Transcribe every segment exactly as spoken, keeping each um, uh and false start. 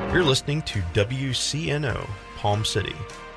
You're listening to W C N O, Palm City.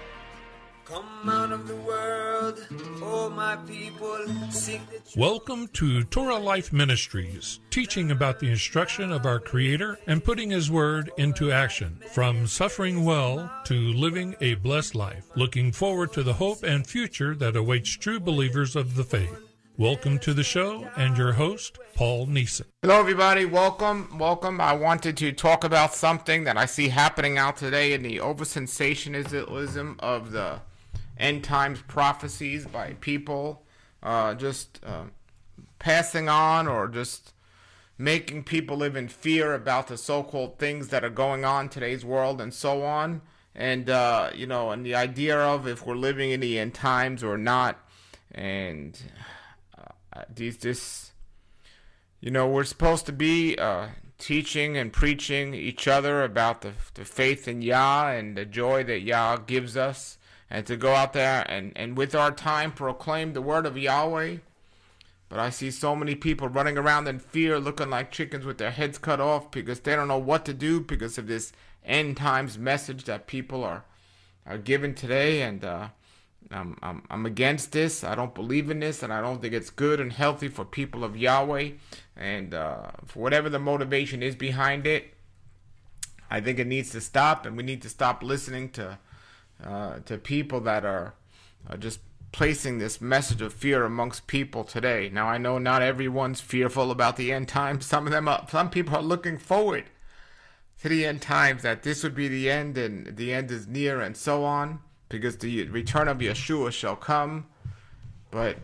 Come out of the world, oh my people, sing the truth. Welcome to Torah Life Ministries, teaching about the instruction of our Creator and putting His Word into action, from suffering well to living a blessed life, looking forward to the hope and future that awaits true believers of the faith. Welcome to the show, and your host, Paul Neeson. Hello, everybody. Welcome. Welcome. I wanted to talk about something that I see happening out today in the over-sensationalism of the end times prophecies by people uh, just uh, passing on or just making people live in fear about the so-called things that are going on in today's world and so on. And, uh, you know, and the idea of if we're living in the end times or not. And uh, these this, you know, we're supposed to be uh, teaching and preaching each other about the, the faith in Yah and the joy that Yah gives us. And to go out there and, and with our time proclaim the word of Yahweh. But I see so many people running around in fear, looking like chickens with their heads cut off because they don't know what to do because of this end times message that people are are given today. And uh, I'm, I'm, I'm against this. I don't believe in this, and I don't think it's good and healthy for people of Yahweh. And uh, for whatever the motivation is behind it, I think it needs to stop, and we need to stop listening to Uh, to people that are uh, just placing this message of fear amongst people today. Now, I know not everyone's fearful about the end times. Some of them, are, some people are looking forward to the end times, that this would be the end and the end is near and so on, because the return of Yeshua shall come. But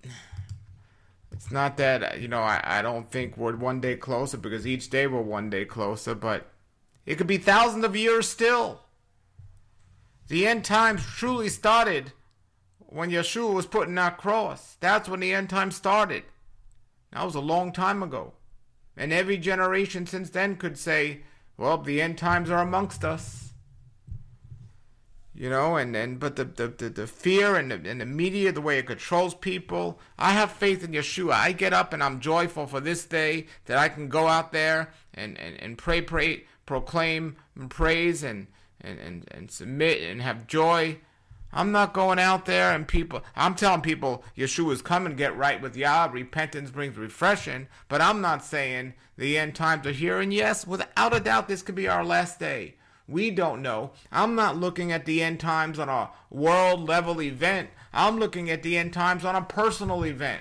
it's not that, you know, I, I don't think we're one day closer, because each day we're one day closer, but it could be thousands of years still. The end times truly started when Yeshua was put in that cross. That's when the end times started. That was a long time ago. And every generation since then could say, well, the end times are amongst us. You know, and, and but the, the, the, the fear and the, and the media, the way it controls people. I have faith in Yeshua. I get up and I'm joyful for this day that I can go out there and, and, and pray, pray, proclaim and praise and And, and, and submit and have joy. I'm not going out there and people, I'm telling people Yeshua's coming, get right with Yah, repentance brings refreshing, but I'm not saying the end times are here. And yes, without a doubt, this could be our last day. We don't know. I'm not looking at the end times on a world level event. I'm looking at the end times on a personal event.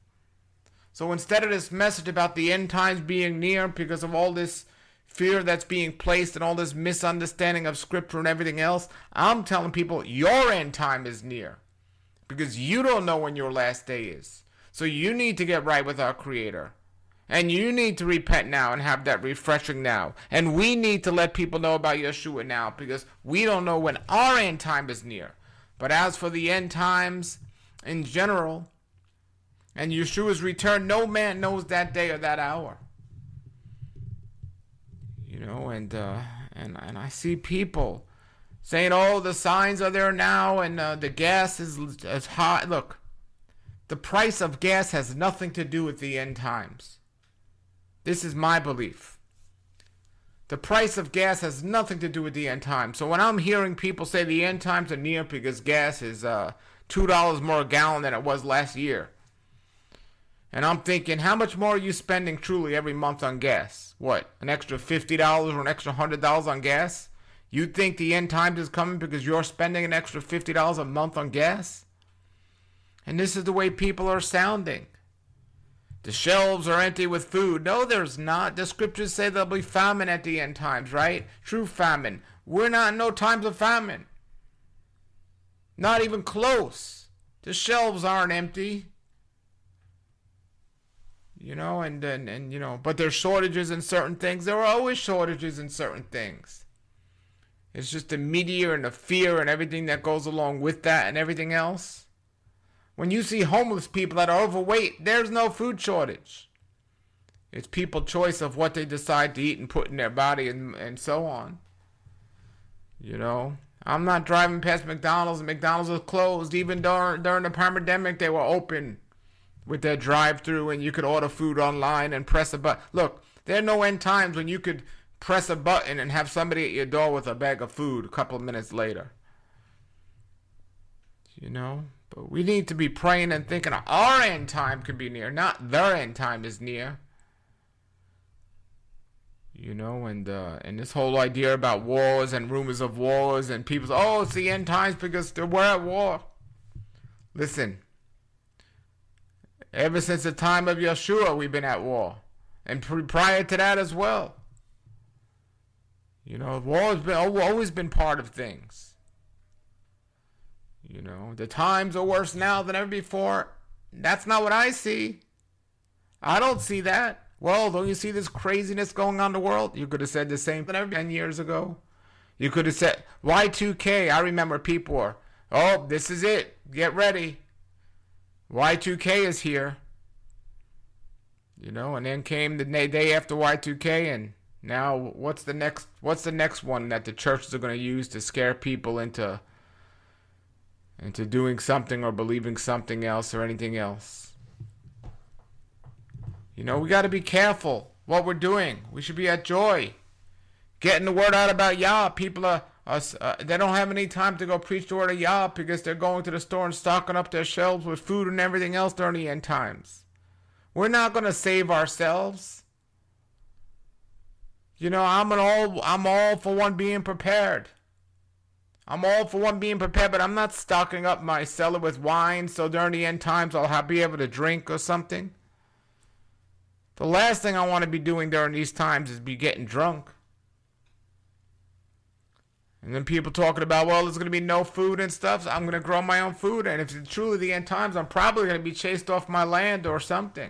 So instead of this message about the end times being near because of all this fear that's being placed and all this misunderstanding of scripture and everything else, I'm telling people your end time is near, because you don't know when your last day is. So you need to get right with our Creator, and you need to repent now and have that refreshing now, and we need to let people know about Yeshua now, because we don't know when our end time is near. But as for the end times in general and Yeshua's return, no man knows that day or that hour. You know, and uh, and and I see people saying, "Oh, the signs are there now, and uh, the gas is as high." Look, the price of gas has nothing to do with the end times. This is my belief. The price of gas has nothing to do with the end times. So when I'm hearing people say the end times are near because gas is uh, two dollars more a gallon than it was last year, and I'm thinking, how much more are you spending truly every month on gas? What, an extra fifty dollars or an extra one hundred dollars on gas? You think the end times is coming because you're spending an extra fifty dollars a month on gas? And this is the way people are sounding. The shelves are empty with food. No, there's not. The scriptures say there'll be famine at the end times, right? True famine. We're not in no times of famine. Not even close. The shelves aren't empty. You know, and, and, and, you know, but there's shortages in certain things. There are always shortages in certain things. It's just the media and the fear and everything that goes along with that and everything else. When you see homeless people that are overweight, there's no food shortage. It's people's choice of what they decide to eat and put in their body and, and so on. You know, I'm not driving past McDonald's and McDonald's was closed. Even during, during the pandemic, they were open with their drive-through and you could order food online and press a button. Look, there are no end times when you could press a button and have somebody at your door with a bag of food a couple of minutes later. You know? But we need to be praying and thinking our end time could be near, not their end time is near. You know, and uh, and this whole idea about wars and rumors of wars and people say, oh, it's the end times because we're at war. Listen, ever since the time of Yeshua, we've been at war. And prior to that as well. You know, war has been, always been part of things. You know, the times are worse now than ever before. That's not what I see. I don't see that. Well, don't you see this craziness going on in the world? You could have said the same thing ten years ago. You could have said Y two K. I remember people were, oh, this is it. Get ready. Y two K is here. You know, and then came the day after Y two K, and now what's the next what's the next one that the churches are going to use to scare people into into doing something or believing something else or anything else? You know, we got to be careful what we're doing. We should be at joy. Getting the word out about Yah. People are, are uh, they don't have any time to go preach the word of Yah because they're going to the store and stocking up their shelves with food and everything else during the end times. We're not going to save ourselves. You know, I'm an all I'm all for one being prepared. I'm all for one being prepared, but I'm not stocking up my cellar with wine so during the end times I'll have, be able to drink or something. The last thing I want to be doing during these times is be getting drunk. And then people talking about, well, there's going to be no food and stuff, so I'm going to grow my own food. And if it's truly the end times, I'm probably going to be chased off my land or something.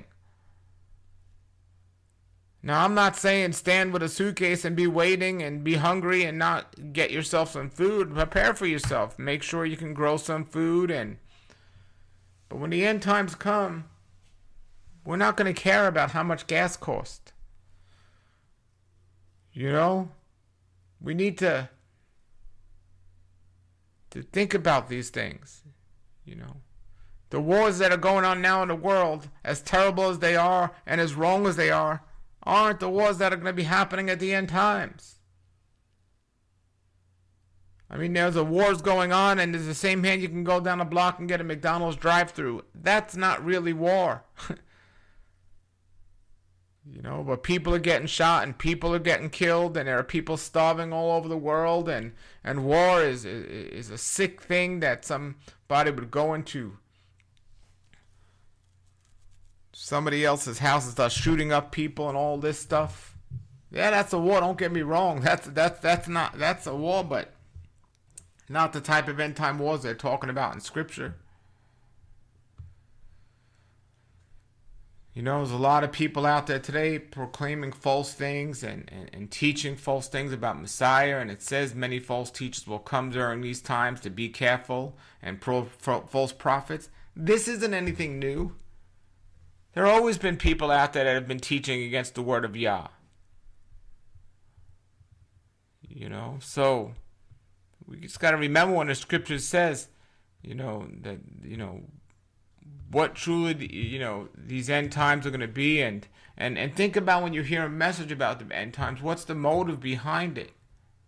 Now, I'm not saying stand with a suitcase and be waiting and be hungry and not get yourself some food. Prepare for yourself. Make sure you can grow some food. and. But when the end times come, we're not going to care about how much gas costs. You know? We need to, to think about these things. You know? The wars that are going on now in the world, as terrible as they are and as wrong as they are, aren't the wars that are going to be happening at the end times. I mean, there's a wars going on and there's the same hand you can go down a block and get a McDonald's drive-thru. That's not really war. You know, but people are getting shot and people are getting killed and there are people starving all over the world, and, and war is, is is a sick thing that somebody would go into somebody else's house and start shooting up people and all this stuff. Yeah, that's a war. Don't get me wrong. That's that's that's not that's a war, but not the type of end time wars they're talking about in Scripture. You know, there's a lot of people out there today proclaiming false things and, and, and teaching false things about Messiah. And it says many false teachers will come during these times to be careful, and pro, pro, false prophets. This isn't anything new. There have always been people out there that have been teaching against the word of Yah. You know, so we just got to remember when the scripture says, you know, that, you know, what truly, you know, these end times are going to be, and, and, and think about when you hear a message about the end times, what's the motive behind it?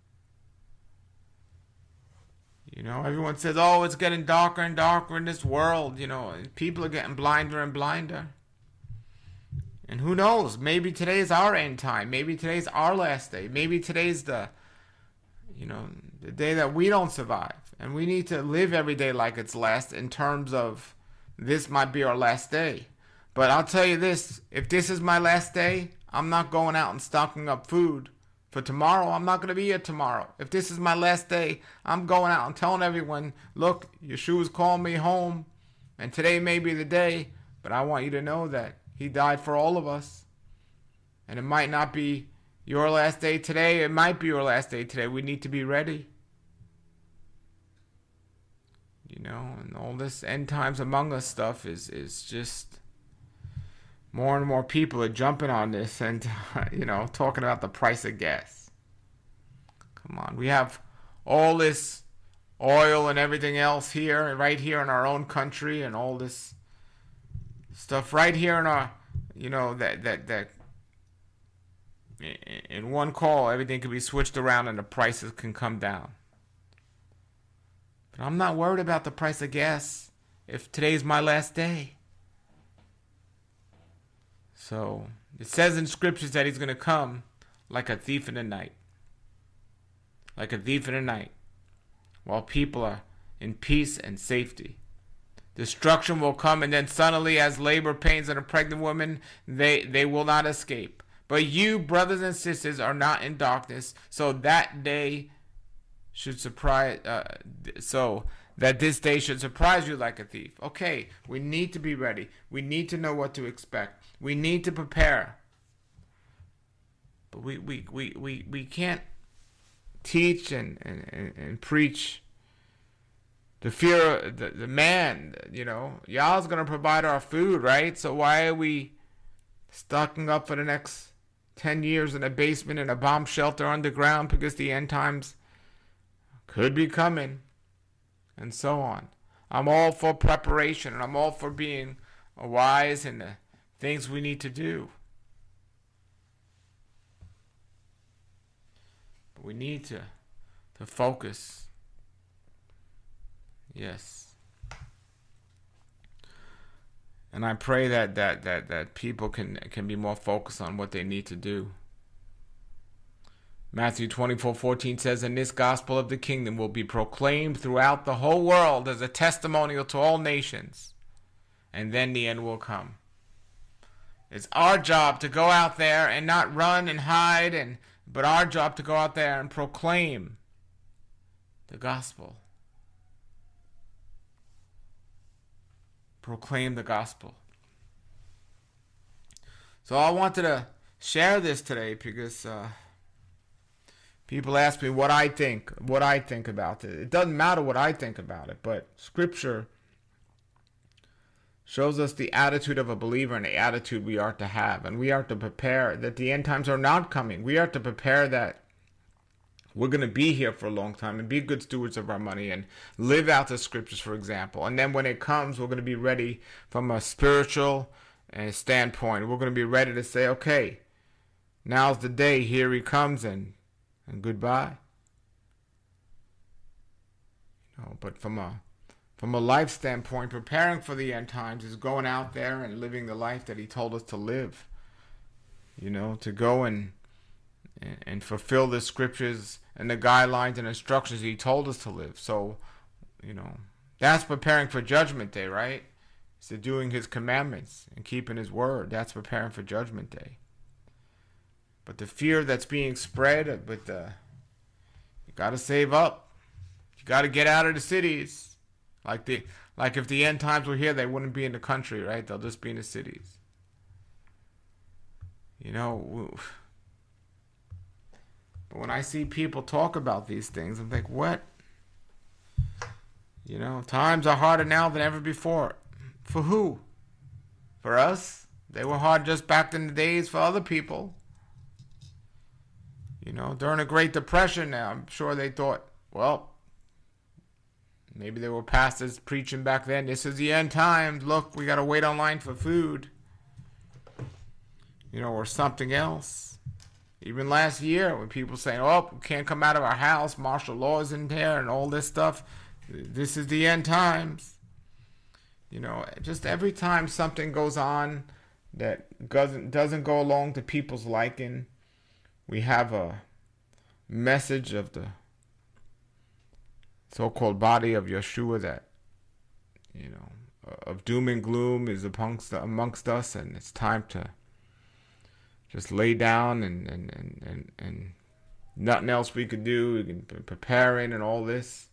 You know, everyone says, oh, it's getting darker and darker in this world, you know, and people are getting blinder and blinder. And who knows, maybe today's our end time, maybe today's our last day, maybe today's the, you know, the day that we don't survive, and we need to live every day like it's last in terms of this might be our last day. But I'll tell you this, if this is my last day, I'm not going out and stocking up food for tomorrow. I'm not going to be here tomorrow. If this is my last day, I'm going out and telling everyone, look, Yeshua's calling me home, and today may be the day, but I want you to know that he died for all of us. And it might not be your last day today. It might be your last day today. We need to be ready. You know, and all this end times among us stuff is, is just more and more people are jumping on this and, you know, talking about the price of gas. Come on. We have all this oil and everything else here, right here in our own country, and all this stuff right here in our, you know, that, that, that in one call, everything can be switched around and the prices can come down. But I'm not worried about the price of gas if today's my last day. So it says in scriptures that he's going to come like a thief in the night. Like a thief in the night. While people are in peace and safety. Destruction will come, and then suddenly, as labor pains in a pregnant woman, they, they will not escape. But you, brothers and sisters, are not in darkness, so that day should surprise, uh, so that this day should surprise you like a thief. Okay, we need to be ready. We need to know what to expect. We need to prepare. But we we, we, we, we can't teach and, and, and preach the fear, the, the man, you know, Yah's going to provide our food, right? So why are we stocking up for the next ten years in a basement in a bomb shelter underground because the end times could be coming, and so on. I'm all for preparation, and I'm all for being wise in the things we need to do. But we need to, to focus. Yes. And I pray that, that, that, that people can, can be more focused on what they need to do. Matthew twenty-four fourteen says, and this gospel of the kingdom will be proclaimed throughout the whole world as a testimonial to all nations. And then the end will come. It's our job to go out there and not run and hide, and but our job to go out there and proclaim the gospel. Proclaim the gospel. So I wanted to share this today because uh, people ask me what I think, what I think about it. It doesn't matter what I think about it, but Scripture shows us the attitude of a believer and the attitude we are to have. And we are to prepare that the end times are not coming. We are to prepare that we're going to be here for a long time and be good stewards of our money and live out the scriptures, for example. And then when it comes, we're going to be ready from a spiritual standpoint. We're going to be ready to say, okay, now's the day. Here he comes, and, and goodbye. You know, but from a from a life standpoint, preparing for the end times is going out there and living the life that he told us to live. You know, to go and and fulfill the scriptures and the guidelines and instructions he told us to live. So, you know, that's preparing for judgment day, right? So doing his commandments and keeping his word. That's preparing for judgment day. But the fear that's being spread with the, you got to save up. You got to get out of the cities. Like the, like if the end times were here, they wouldn't be in the country, right? They'll just be in the cities. You know, but when I see people talk about these things, I'm like, what? You know, times are harder now than ever before. For who? For us? They were hard just back in the days for other people. You know, during the Great Depression now, I'm sure they thought, well, maybe there were pastors preaching back then, this is the end times. Look, we got to wait online for food. You know, or something else. Even last year, when people saying, oh, we can't come out of our house, martial law is in there and all this stuff. This is the end times. You know, just every time something goes on that doesn't, doesn't go along to people's liking, we have a message of the so-called body of Yeshua that, you know, of doom and gloom is amongst, amongst us, and it's time to just lay down and, and, and, and, and nothing else we could do. We can be preparing and all this.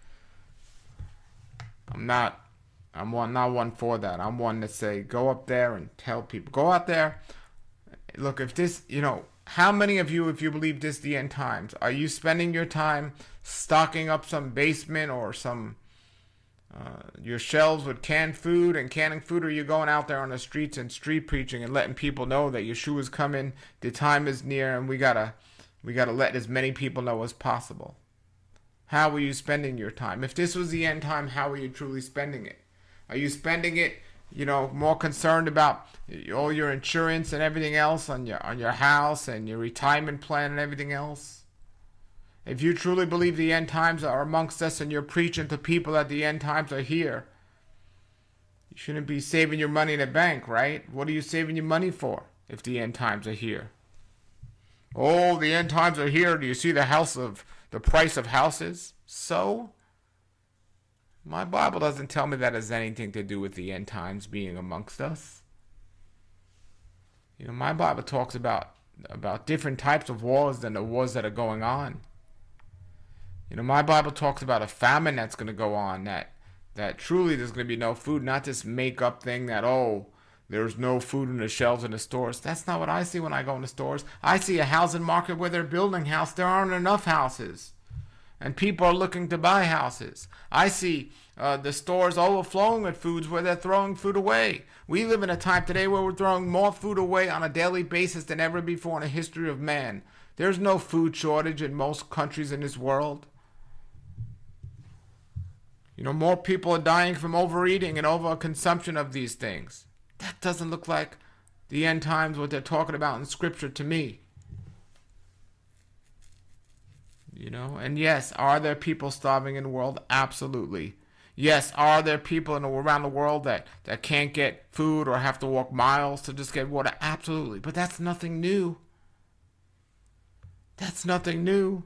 I'm not, I'm one, not one for that. I'm one that say, go up there and tell people. Go out there. Look, if this, you know, how many of you, if you believe this the end times, are you spending your time stocking up some basement or some, Uh, your shelves with canned food and canning food, or are you going out there on the streets and street preaching and letting people know that Yeshua's coming, the time is near, and we gotta we gotta let as many people know as possible? How are you spending your time? If this was the end time, how are you truly spending it? Are you spending it you know, more concerned about all your insurance and everything else on your on your house and your retirement plan and everything else. If you truly believe the end times are amongst us and you're preaching to people that the end times are here, you shouldn't be saving your money in a bank, right? What are you saving your money for if the end times are here? Oh, the end times are here. Do you see the house of the price of houses? So, my Bible doesn't tell me that has anything to do with the end times being amongst us. You know, my Bible talks about about different types of wars than the wars that are going on. You know, my Bible talks about a famine that's going to go on, that that truly there's going to be no food, not this make-up thing that, oh, there's no food in the shelves in the stores. That's not what I see when I go in the stores. I see a housing market where they're building houses. There aren't enough houses. And people are looking to buy houses. I see uh, the stores overflowing with foods where they're throwing food away. We live in a time today where we're throwing more food away on a daily basis than ever before in the history of man. There's no food shortage in most countries in this world. You know, more people are dying from overeating and overconsumption of these things. That doesn't look like the end times, what they're talking about in Scripture to me. You know, and yes, are there people starving in the world? Absolutely. Yes, are there people in the, around the world that, that can't get food or have to walk miles to just get water? Absolutely. But that's nothing new. That's nothing new.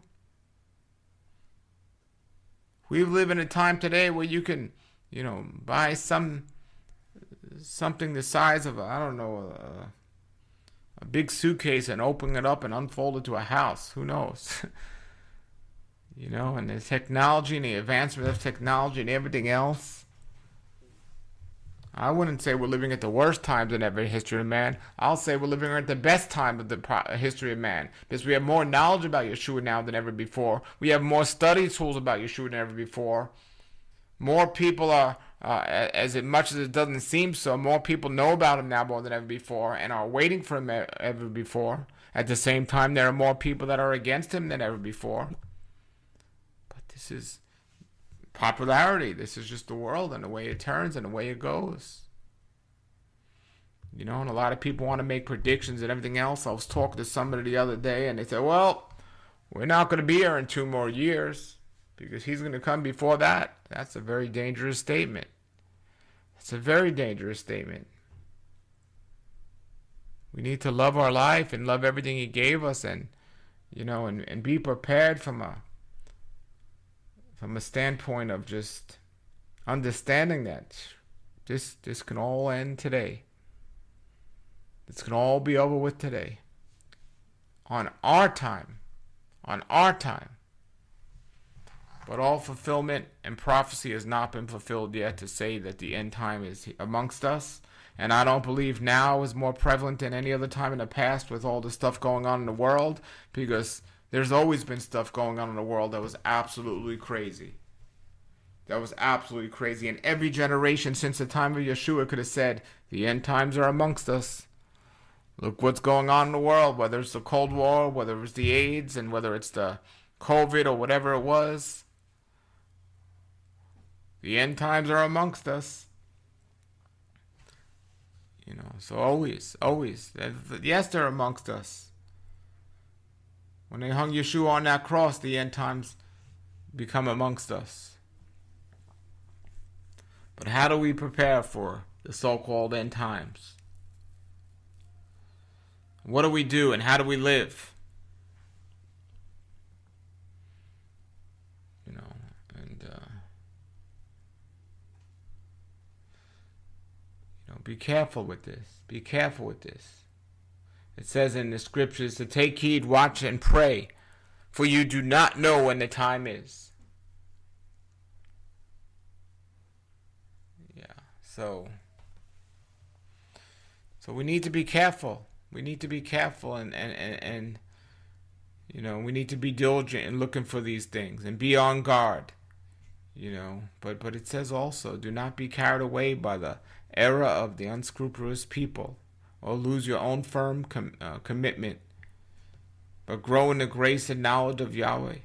We live in a time today where you can, you know, buy some something the size of, a, I don't know, a, a big suitcase and open it up and unfold it to a house. Who knows? You know, and the technology and the advancement of technology and everything else. I wouldn't say we're living at the worst times in every history of man. I'll say we're living at the best time of the history of man. Because we have more knowledge about Yeshua now than ever before. We have more study tools about Yeshua than ever before. More people are, uh, as much as it doesn't seem so, more people know about him now more than ever before and are waiting for him ever before. At the same time, there are more people that are against him than ever before. But this is popularity. This is just the world and the way it turns and the way it goes. You know, and a lot of people want to make predictions and everything else. I was talking to somebody the other day and they said, well, we're not going to be here in two more years because he's going to come before that. That's a very dangerous statement. That's a very dangerous statement. We need to love our life and love everything he gave us and, you know, and, and be prepared from a from a standpoint of just understanding that this this can all end today. This can all be over with today. On our time. On our time. But all fulfillment and prophecy has not been fulfilled yet to say that the end time is amongst us. And I don't believe now is more prevalent than any other time in the past with all the stuff going on in the world, because there's always been stuff going on in the world that was absolutely crazy. That was absolutely crazy. And every generation since the time of Yeshua could have said, the end times are amongst us. Look what's going on in the world, whether it's the Cold War, whether it's the AIDS, and whether it's the COVID or whatever it was. The end times are amongst us. You know, so always, always. Yes, they're amongst us. When they hung Yeshua on that cross, the end times become amongst us. But how do we prepare for the so-called end times? What do we do and how do we live? You know, and uh, you know, be careful with this. Be careful with this. It says in the scriptures to take heed, watch, and pray, for you do not know when the time is. Yeah, so, so we need to be careful. We need to be careful and, and, and, and, you know, we need to be diligent in looking for these things and be on guard, you know. But, but it says also, do not be carried away by the error of the unscrupulous people, or lose your own firm com- uh, commitment, but grow in the grace and knowledge of Yahweh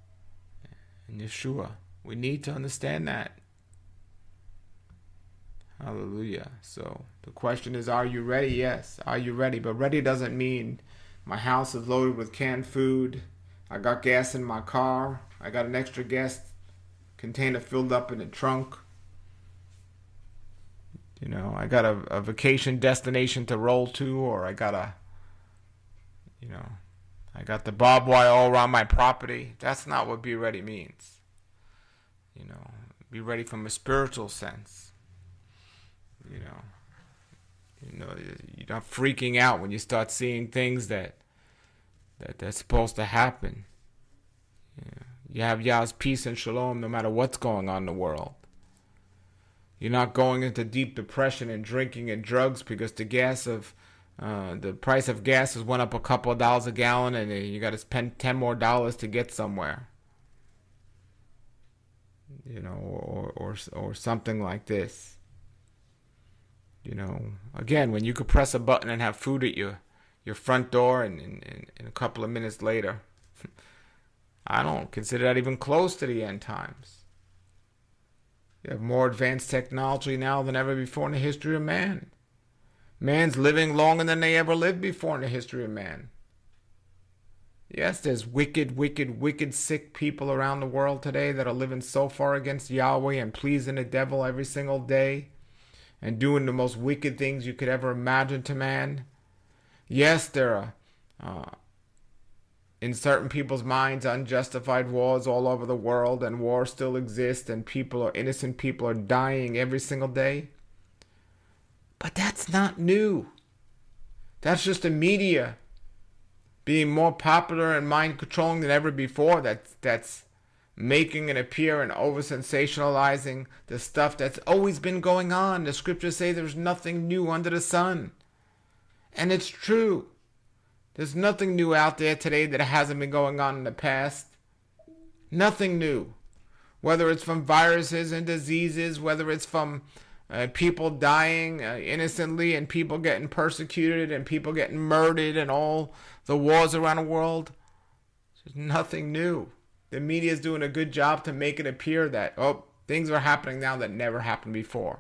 and Yeshua. We need to understand that. Hallelujah. So the question is, are you ready? Yes. Are you ready? But ready doesn't mean my house is loaded with canned food. I got gas in my car. I got an extra gas container filled up in the trunk. You know, I got a, a vacation destination to roll to, or I got a, you know, I got the barbed wire all around my property. That's not what be ready means. You know, be ready from a spiritual sense. You know, you know, you're not freaking out when you start seeing things that that that's supposed to happen. You know, you have Yah's peace and shalom no matter what's going on in the world. You're not going into deep depression and drinking and drugs because the gas of uh, the price of gas has went up a couple of dollars a gallon, and you got to spend ten more dollars to get somewhere. You know, or or or something like this. You know, again, when you could press a button and have food at your your front door, and, and, and, and a couple of minutes later, I don't consider that even close to the end times. You have more advanced technology now than ever before in the history of man. Man's living longer than they ever lived before in the history of man. Yes, there's wicked, wicked, wicked, sick people around the world today that are living so far against Yahweh and pleasing the devil every single day and doing the most wicked things you could ever imagine to man. Yes, there are, uh, in certain people's minds, unjustified wars all over the world, and wars still exist, and people are innocent people are dying every single day. But that's not new. That's just the media being more popular and mind controlling than ever before. That's that's making it appear and over sensationalizing the stuff that's always been going on. The scriptures say there's nothing new under the sun. And it's true. There's nothing new out there today that hasn't been going on in the past. Nothing new. Whether it's from viruses and diseases, whether it's from uh, people dying uh, innocently and people getting persecuted and people getting murdered and all the wars around the world. There's nothing new. The media is doing a good job to make it appear that, oh, things are happening now that never happened before.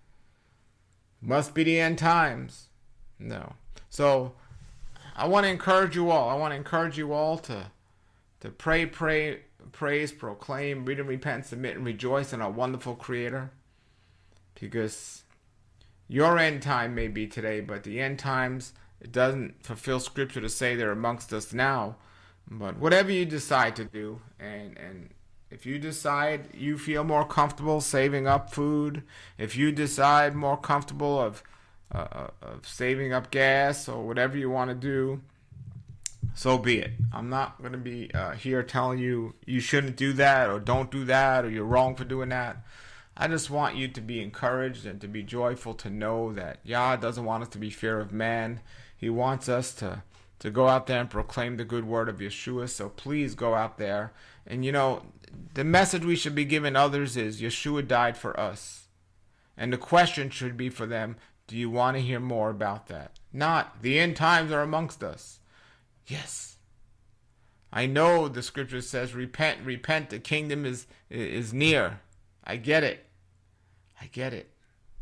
Must be the end times. No. So, I want to encourage you all. I want to encourage you all to to pray, pray, praise, proclaim, read and repent, submit and rejoice in our wonderful Creator. Because your end time may be today, but the end times, it doesn't fulfill Scripture to say they're amongst us now. But whatever you decide to do, and, and if you decide you feel more comfortable saving up food, if you decide more comfortable of uh, of saving up gas or whatever you want to do, so be it. I'm not going to be uh, here telling you you shouldn't do that or don't do that or you're wrong for doing that. I just want you to be encouraged and to be joyful to know that Yah doesn't want us to be fear of man. He wants us to to go out there and proclaim the good word of Yeshua. So please go out there. And you know, the message we should be giving others is Yeshua died for us. And the question should be for them, do you want to hear more about that? Not, the end times are amongst us. Yes. I know the scripture says, repent, repent, the kingdom is is near. I get it. I get it.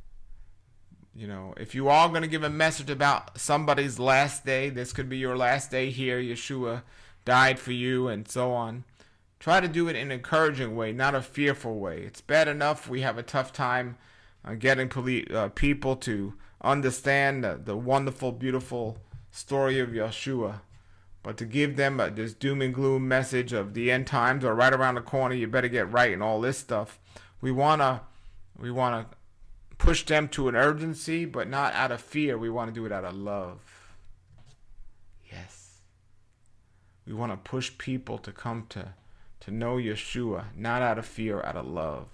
You know, if you are going to give a message about somebody's last day, this could be your last day here, Yeshua died for you, and so on. Try to do it in an encouraging way, not a fearful way. It's bad enough we have a tough time uh, getting poli- uh, people to understand the, the wonderful, beautiful story of Yeshua. But to give them a, this doom and gloom message of the end times are right around the corner, you better get right and all this stuff. We want to we want to push them to an urgency, but not out of fear. We want to do it out of love. Yes. We want to push people to come to, to know Yeshua, not out of fear, out of love.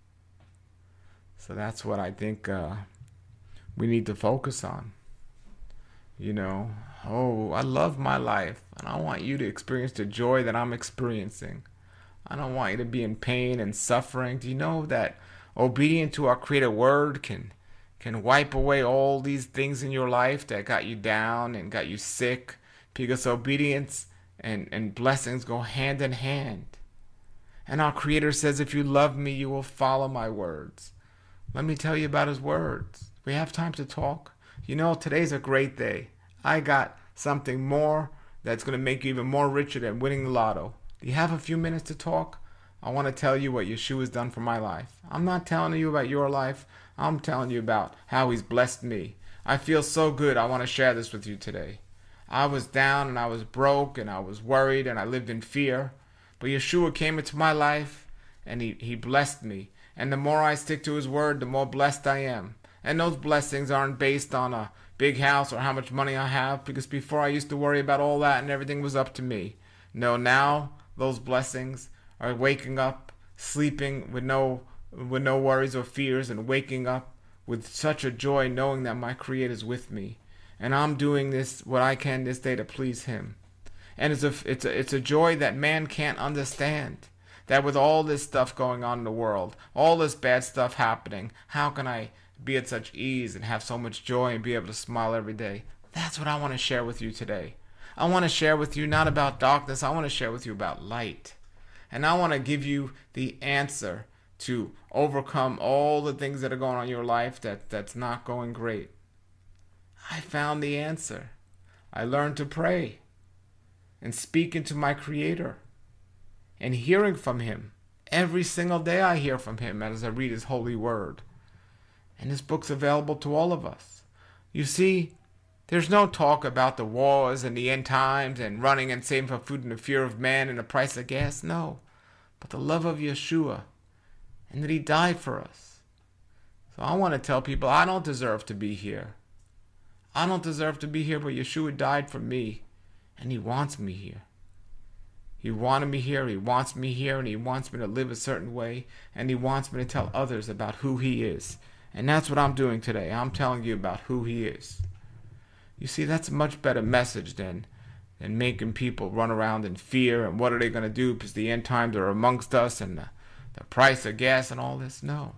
So that's what I think uh, we need to focus on. You know, oh, I love my life, and I want you to experience the joy that I'm experiencing. I don't want you to be in pain and suffering. Do you know that obedient to our Creator Word can can wipe away all these things in your life that got you down and got you sick? Because obedience and, and blessings go hand in hand. And our Creator says, if you love me, you will follow my words. Let me tell you about his words. We have time to talk. You know, today's a great day. I got something more that's going to make you even more richer than winning the lotto. Do you have a few minutes to talk? I want to tell you what Yeshua has done for my life. I'm not telling you about your life. I'm telling you about how he's blessed me. I feel so good. I want to share this with you today. I was down and I was broke and I was worried and I lived in fear. But Yeshua came into my life and he, he blessed me. And the more I stick to his word, the more blessed I am. And those blessings aren't based on a big house or how much money I have, because before I used to worry about all that and everything was up to me. No, now those blessings are waking up, sleeping with no with no worries or fears, and waking up with such a joy knowing that my Creator is with me. And I'm doing this, what I can this day, to please him. And it's a, it's a, it's a joy that man can't understand. That with all this stuff going on in the world, all this bad stuff happening, how can I be at such ease and have so much joy and be able to smile every day? That's what I want to share with you today. I want to share with you not about darkness. I want to share with you about light. And I want to give you the answer to overcome all the things that are going on in your life that, that's not going great. I found the answer. I learned to pray and speak into my Creator and hearing from him. Every single day I hear from him as I read his holy word. And this book's available to all of us. You see, there's no talk about the wars and the end times and running and saving for food and the fear of man and the price of gas. No, but the love of Yeshua and that he died for us. So I want to tell people I don't deserve to be here. I don't deserve to be here, but Yeshua died for me and he wants me here. He wanted me here, he wants me here, and he wants me to live a certain way, and he wants me to tell others about who he is. And that's what I'm doing today. I'm telling you about who he is. You see, that's a much better message than, than making people run around in fear and what are they going to do because the end times are amongst us and the, the price of gas and all this. No.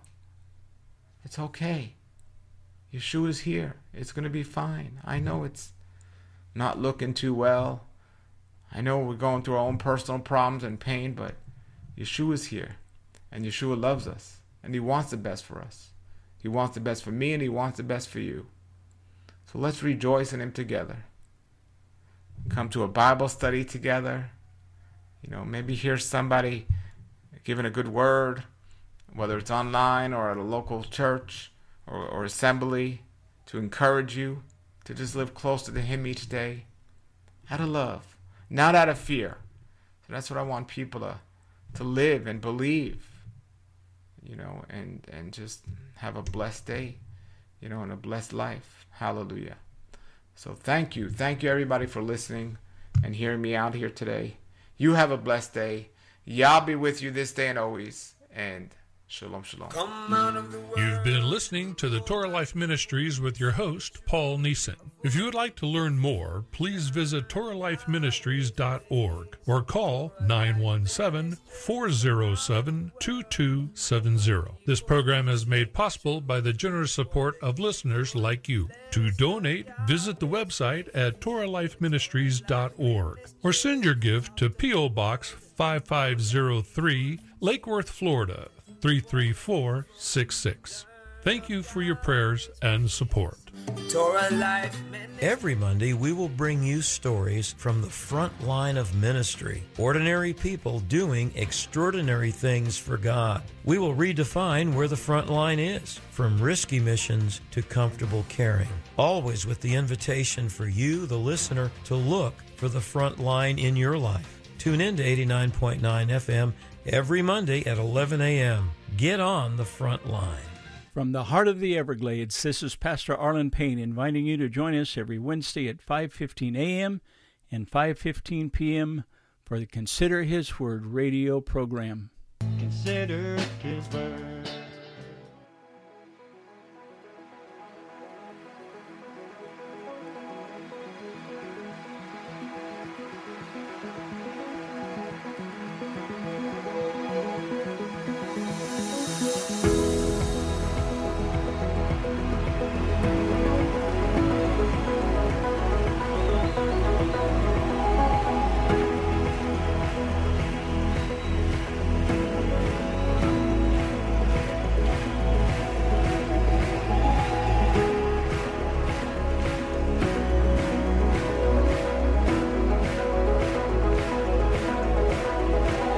It's okay. Yeshua's here. It's going to be fine. I know it's not looking too well. I know we're going through our own personal problems and pain, but Yeshua's here. And Yeshua loves us. And he wants the best for us. He wants the best for me and he wants the best for you. So let's rejoice in him together. Come to a Bible study together. You know, maybe hear somebody giving a good word, whether it's online or at a local church or, or assembly, to encourage you to just live closer to him each day out of love. Not out of fear. So that's what I want people to, to live and believe, you know, and, and just have a blessed day, you know, and a blessed life. Hallelujah. So thank you. Thank you, everybody, for listening and hearing me out here today. You have a blessed day. Yah be with you this day and always. And shalom, shalom. Come out of the world. You've been listening to the Torah Life Ministries with your host, Paul Neeson. If you would like to learn more, please visit Torah Life Ministries dot org or call nine one seven, four zero seven, two two seven zero. This program is made possible by the generous support of listeners like you. To donate, visit the website at Torah Life Ministries dot org or send your gift to P O. Box five five zero three, Lake Worth, Florida, three three four six six. Thank you for your prayers and support. Torah Life Every Monday, we will bring you stories from the front line of ministry. Ordinary people doing extraordinary things for God. We will redefine where the front line is, from risky missions to comfortable caring. Always with the invitation for you, the listener, to look for the front line in your life. Tune in to eighty-nine point nine F M every Monday at eleven a.m. Get on the front line. From the heart of the Everglades, this is Pastor Arlen Payne inviting you to join us every Wednesday at five fifteen a.m. and five fifteen p.m. for the Consider His Word radio program. Consider His Word.